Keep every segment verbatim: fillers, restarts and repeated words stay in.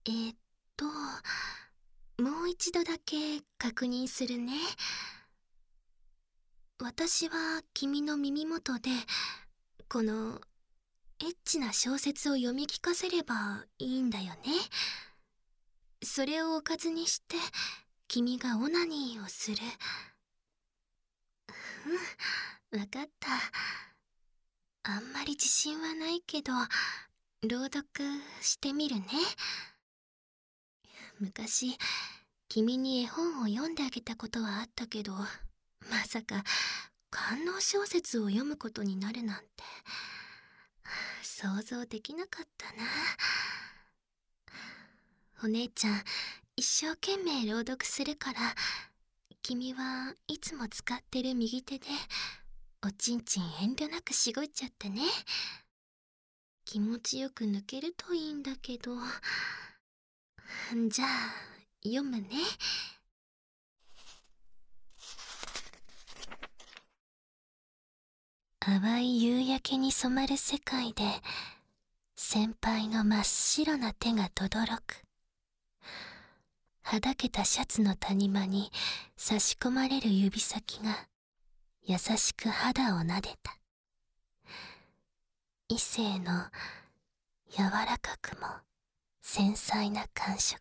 えーっと、もう一度だけ確認するね。私は君の耳元で、この、エッチな小説を読み聞かせればいいんだよね。それをおかずにして、君がオナニーをする。うん、わかった。あんまり自信はないけど、朗読してみるね。昔、君に絵本を読んであげたことはあったけど、まさか、官能小説を読むことになるなんて、想像できなかったな。お姉ちゃん、一生懸命朗読するから、君はいつも使ってる右手で、おちんちん遠慮なくしごいちゃってね。気持ちよく抜けるといいんだけど。じゃあ、読むね。淡い夕焼けに染まる世界で、先輩の真っ白な手がとどろく。はだけたシャツの谷間に差し込まれる指先が優しく肌を撫でた。異性の柔らかくも繊細な感触。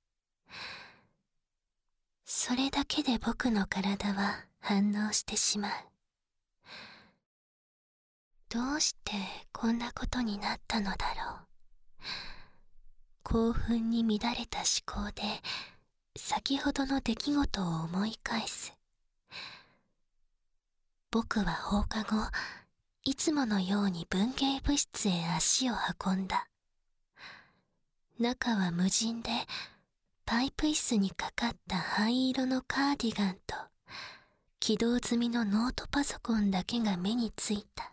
それだけで僕の体は反応してしまう。どうしてこんなことになったのだろう。興奮に乱れた思考で先ほどの出来事を思い返す。僕は放課後、いつものように文芸部室へ足を運んだ。中は無人で、パイプ椅子にかかった灰色のカーディガンと、起動済みのノートパソコンだけが目についた。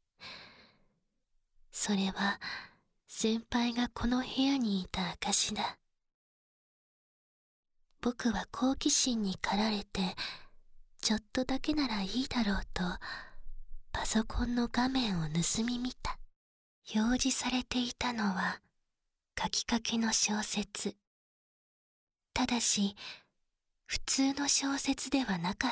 それは、先輩がこの部屋にいた証だ。僕は好奇心に駆られて、ちょっとだけならいいだろうと、パソコンの画面を盗み見た。表示されていたのは、書きかけの小説。ただし、普通の小説ではなかった。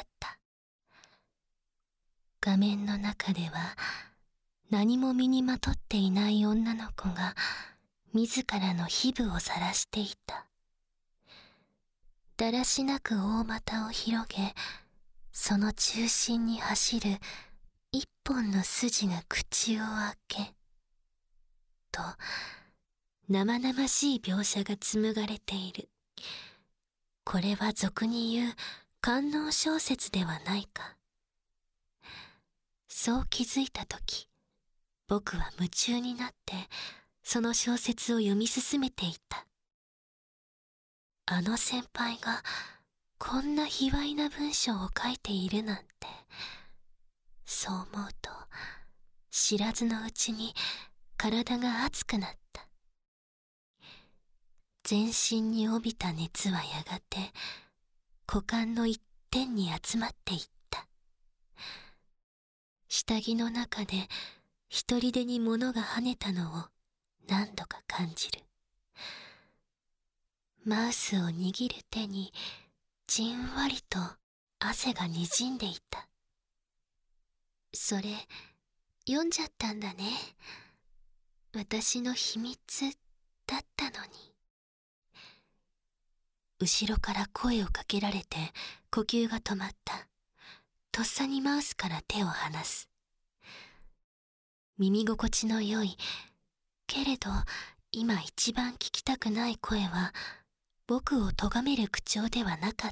画面の中では、何も身にまとっていない女の子が、自らの皮膚を晒していた。だらしなく大股を広げ、その中心に走る一本の筋が口を開け、と、生々しい描写が紡がれている。これは俗に言う官能小説ではないか。そう気づいたとき、僕は夢中になってその小説を読み進めていた。あの先輩がこんな卑猥な文章を書いているなんて、そう思うと知らずのうちに体が熱くなった。全身に帯びた熱はやがて股間の一点に集まっていった。下着の中で一人でに物が跳ねたのを何度か感じる。マウスを握る手にじんわりと汗がにじんでいた。それ読んじゃったんだね。私の秘密だったのに。後ろから声をかけられて呼吸が止まった。とっさにマウスから手を離す。耳心地の良い、けれど今一番聞きたくない声は僕を咎める口調ではなかった。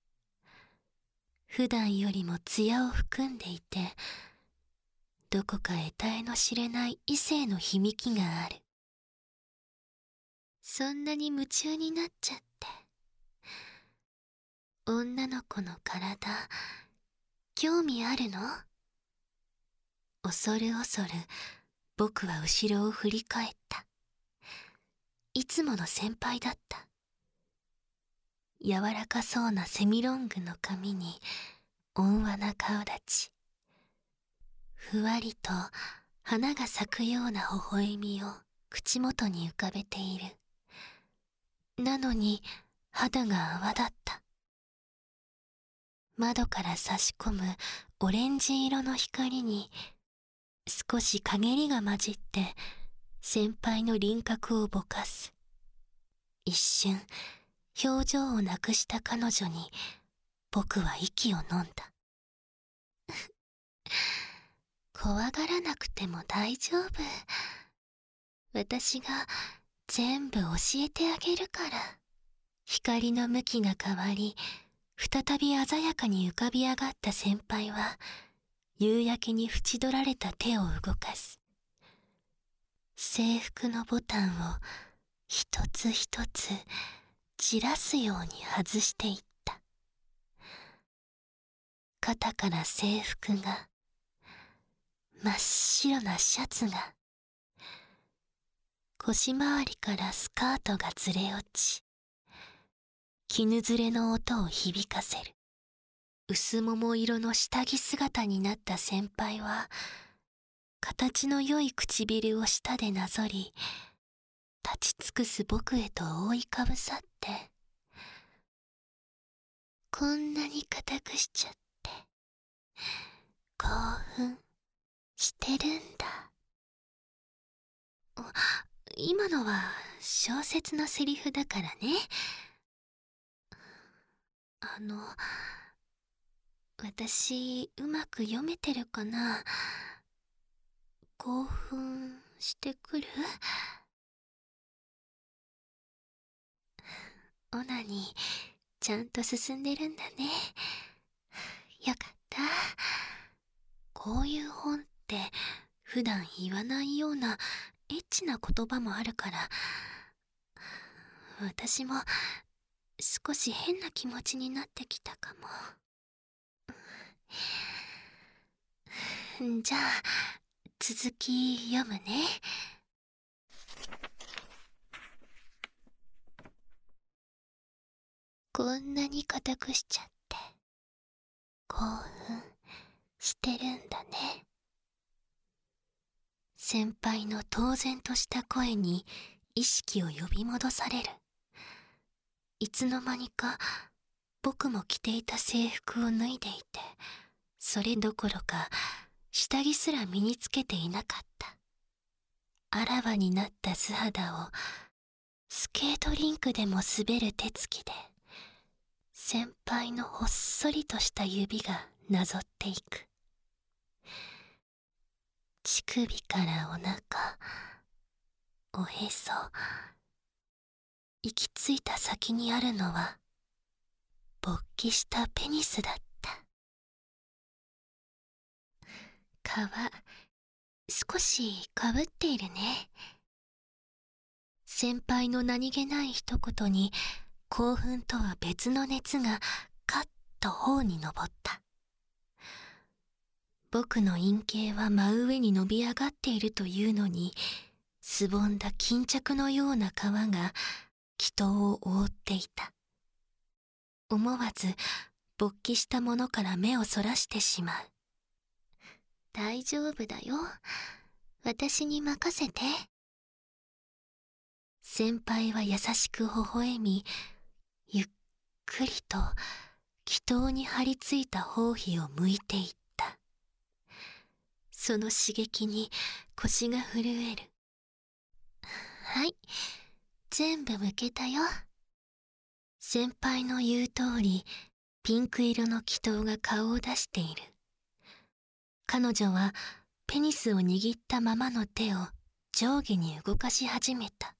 普段よりも艶を含んでいて、どこか得体の知れない異性の響きがある。そんなに夢中になっちゃって。女の子の体、興味あるの？恐る恐る、僕は後ろを振り返った。いつもの先輩だった。柔らかそうなセミロングの髪に、温和な顔立ち。ふわりと花が咲くような微笑みを口元に浮かべている。 なのに肌が泡だった。窓から差し込むオレンジ色の光に少し陰りが混じって先輩の輪郭をぼかす。一瞬表情をなくした彼女に僕は息を飲んだ。怖がらなくても大丈夫。私が全部教えてあげるから。光の向きが変わり、再び鮮やかに浮かび上がった先輩は、夕焼けに縁取られた手を動かす。制服のボタンを一つ一つ散らすように外していった。肩から制服が、真っ白なシャツが、腰回りからスカートがずれ落ち、絹ずれの音を響かせる。薄桃色の下着姿になった先輩は、形の良い唇を舌でなぞり、立ち尽くす僕へと覆いかぶさって、こんなに固くしちゃって、興奮してるんだ。今のは小説のセリフだからね。あの、私、うまく読めてるかな？興奮してくる？オナニー、ちゃんと進んでるんだね。よかった。こういう本って普段言わないようなエッチな言葉もあるから、私も少し変な気持ちになってきたかも。じゃあ、続き読むね。こんなに固くしちゃって、興奮してるんだね。先輩の当然とした声に意識を呼び戻される。いつの間にか僕も着ていた制服を脱いでいて、それどころか下着すら身につけていなかった。あらわになった素肌をスケートリンクでも滑る手つきで、先輩のほっそりとした指がなぞっていく。乳首からお腹、おへそ、行き着いた先にあるのは勃起したペニスだった。皮、少しかぶっているね。先輩の何気ない一言に興奮とは別の熱がカッと頬に上った。僕の陰茎は真上に伸び上がっているというのに、すぼんだ巾着のような皮が気筒を覆っていた。思わず勃起したものから目をそらしてしまう。大丈夫だよ。私に任せて。先輩は優しく微笑み、ゆっくりと気筒に張り付いた包皮を剥いていった。その刺激に腰が震える。はい、全部剥けたよ。先輩の言う通り、ピンク色の気筒が顔を出している。彼女はペニスを握ったままの手を上下に動かし始めた。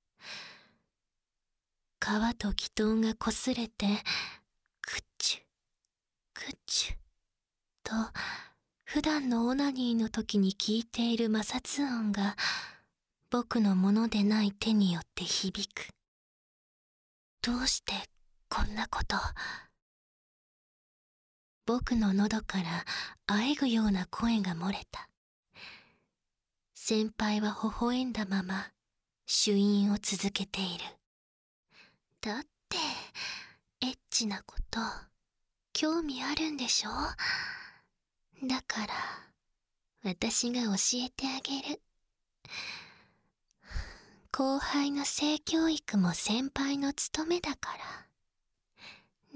皮と気筒がこすれて、クッチュ、クッチュと、普段のオナニーの時に聞いている摩擦音が、僕のものでない手によって響く。どうしてこんなこと。僕の喉からあえぐような声が漏れた。先輩は微笑んだまま、主飲を続けている。だって、エッチなこと、興味あるんでしょ？だから、私が教えてあげる。 後輩の性教育も先輩の務めだから。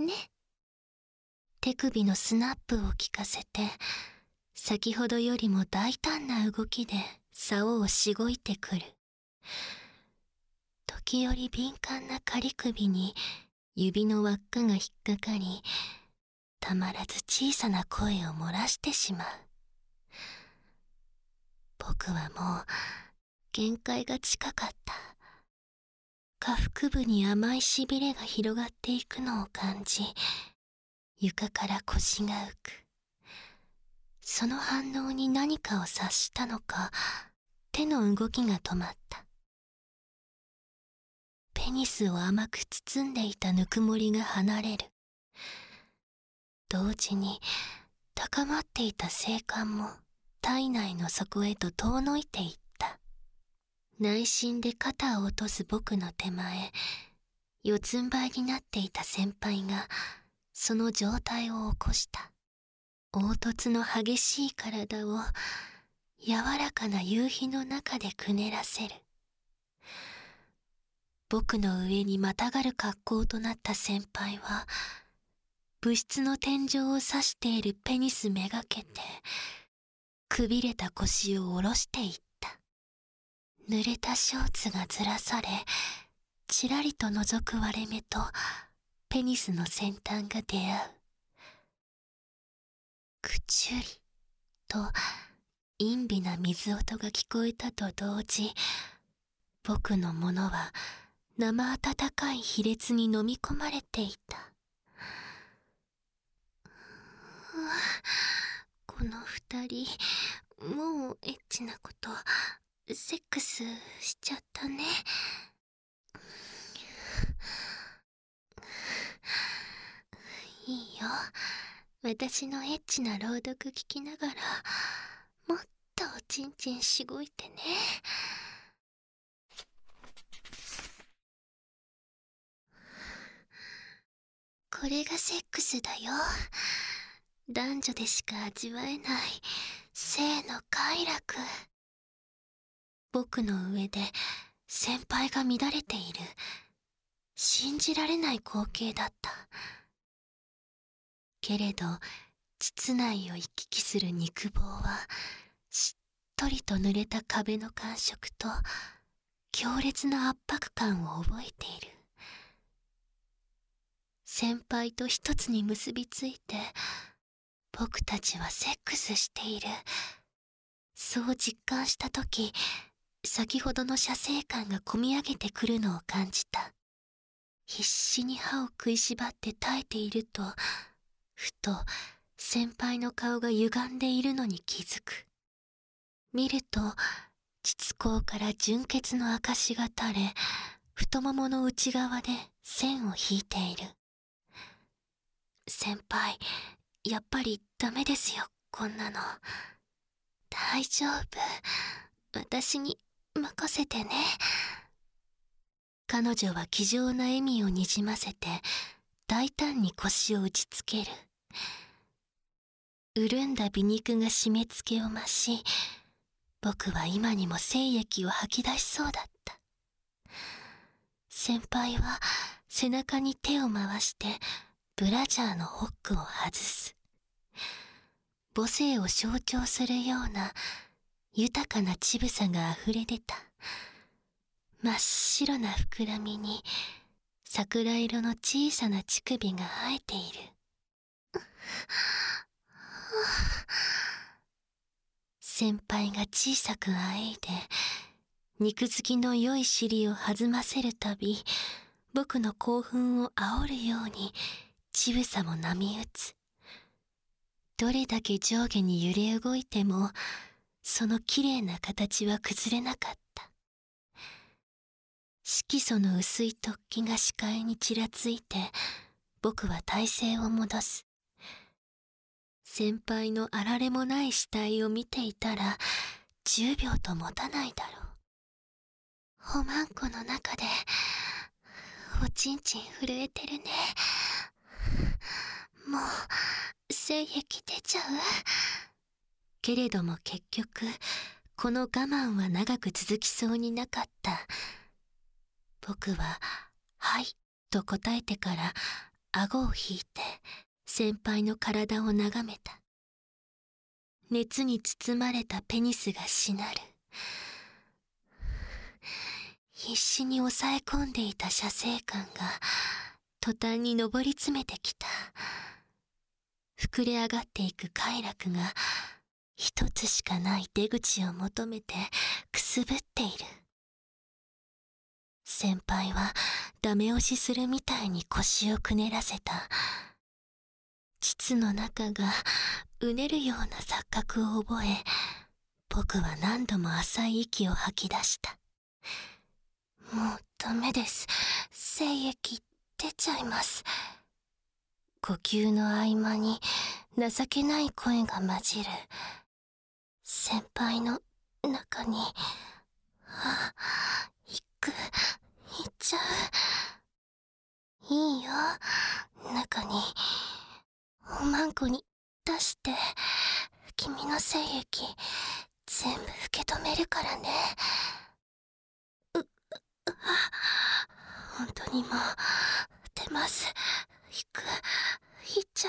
ね。手首のスナップを効かせて、先ほどよりも大胆な動きで竿をしごいてくる。時折敏感な仮首に指の輪っかが引っかかり、たまらず小さな声を漏らしてしまう。僕はもう限界が近かった。下腹部に甘いしびれが広がっていくのを感じ、床から腰が浮く。その反応に何かを察したのか、手の動きが止まった。ペニスを甘く包んでいたぬくもりが離れる。同時に高まっていた性感も体内の底へと遠のいていった。内心で肩を落とす僕の手前、四つん這いになっていた先輩がその状態を起こした。凹凸の激しい体を柔らかな夕日の中でくねらせる。僕の上にまたがる格好となった先輩は、部室の天井を指しているペニスめがけて、くびれた腰を下ろしていった。濡れたショーツがずらされ、ちらりと覗く割れ目とペニスの先端が出会う。くちゅりと陰微な水音が聞こえたと同時、僕のものは生温かい卑劣に飲み込まれていた。この二人、もうエッチなこと、セックスしちゃったね。いいよ。私のエッチな朗読聞きながら、もっとおちんちんしごいてね。これがセックスだよ。男女でしか味わえない性の快楽。僕の上で先輩が乱れている。信じられない光景だった。けれど膣内を行き来する肉棒はしっとりと濡れた壁の感触と強烈な圧迫感を覚えている。先輩と一つに結びついて僕たちはセックスしている。そう実感したとき、先ほどの射精感がこみ上げてくるのを感じた。必死に歯を食いしばって耐えていると、ふと先輩の顔が歪んでいるのに気づく。見ると膣口から純血の証が垂れ、太ももの内側で線を引いている。先輩、やっぱりダメですよ、こんなの。大丈夫。私に任せてね。彼女は気丈な笑みをにじませて、大胆に腰を打ちつける。潤んだ美肉が締め付けを増し、僕は今にも精液を吐き出しそうだった。先輩は背中に手を回して、ブラジャーのホックを外す。母性を象徴するような豊かな乳房があふれ出た。真っ白な膨らみに桜色の小さな乳首が生えている。先輩が小さくあえいで肉付きの良い尻を弾ませるたび、僕の興奮を煽るように乳房も波打つ。どれだけ上下に揺れ動いても、そのきれいな形は崩れなかった。色素の薄い突起が視界にちらついて、僕は体勢を戻す。先輩のあられもない死体を見ていたら、じゅうびょうと持たないだろう。おまんこの中で、おちんちん震えてるね。もう、精液出ちゃう？けれども結局、この我慢は長く続きそうになかった。 僕は「はい」と答えてから顎を引いて先輩の体を眺めた。熱に包まれたペニスがしなる。必死に抑え込んでいた射精感が途端に上り詰めてきた。膨れ上がっていく快楽が一つしかない出口を求めてくすぶっている。先輩はダメ押しするみたいに腰をくねらせた。膣の中がうねるような錯覚を覚え、僕は何度も浅い息を吐き出した。もうダメです。精液出ちゃいます。呼吸の合間に情けない声が混じる。先輩の中に、あ、行く、行っちゃう。いいよ、中に。おまんこに出して、君の精液、全部受け止めるからね。う、う、本当にもう、出ます。行く、行っちゃ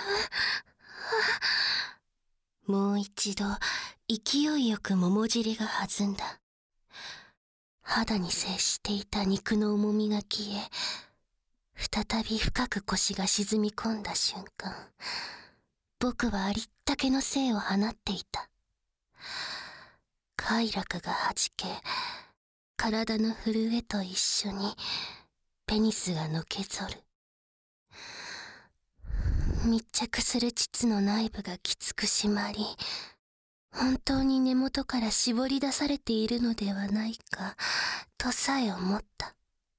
う。もう一度、勢いよく桃尻が弾んだ。肌に接していた肉の重みが消え、再び深く腰が沈み込んだ瞬間、僕はありったけの精を放っていた。快楽がはじけ、体の震えと一緒にペニスがのけぞる。密着する膣の内部がきつく締まり、本当に根元から絞り出されているのではないかとさえ思った。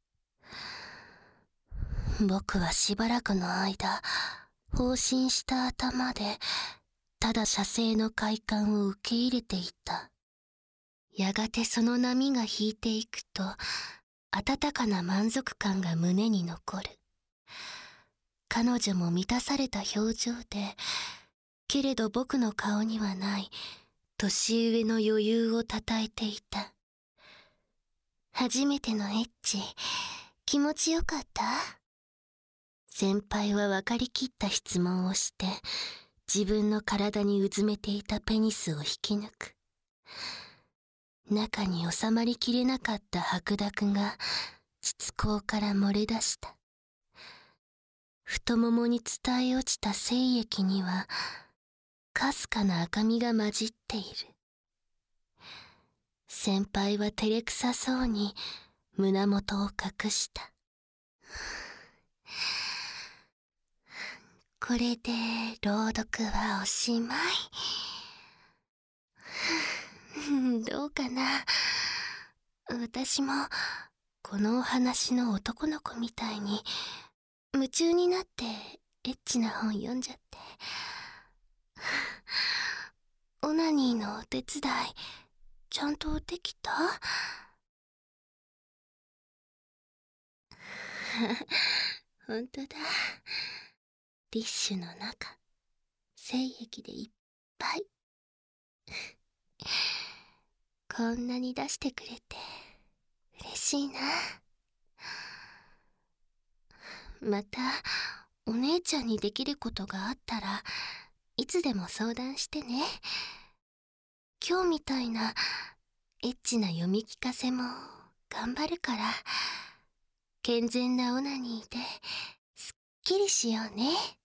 僕はしばらくの間、放心した頭でただ射精の快感を受け入れていた。やがてその波が引いていくと、温かな満足感が胸に残る。彼女も満たされた表情で、けれど僕の顔にはない年上の余裕をたたえていた。初めてのエッチ、気持ちよかった？先輩は分かりきった質問をして、自分の体にうずめていたペニスを引き抜く。中に収まりきれなかった白濁が膣口から漏れ出した。太ももに伝え落ちた精液には、かすかな赤みが混じっている。先輩は照れくさそうに胸元を隠した。これで朗読はおしまい。どうかな。私もこのお話の男の子みたいに夢中になってエッチな本読んじゃって。オナニーのお手伝いちゃんとできた？本当だ。ティッシュの中、精液でいっぱい。こんなに出してくれて嬉しいな。またお姉ちゃんにできることがあったらいつでも相談してね。今日みたいなエッチな読み聞かせも頑張るから、健全なオナニーですっきりしようね。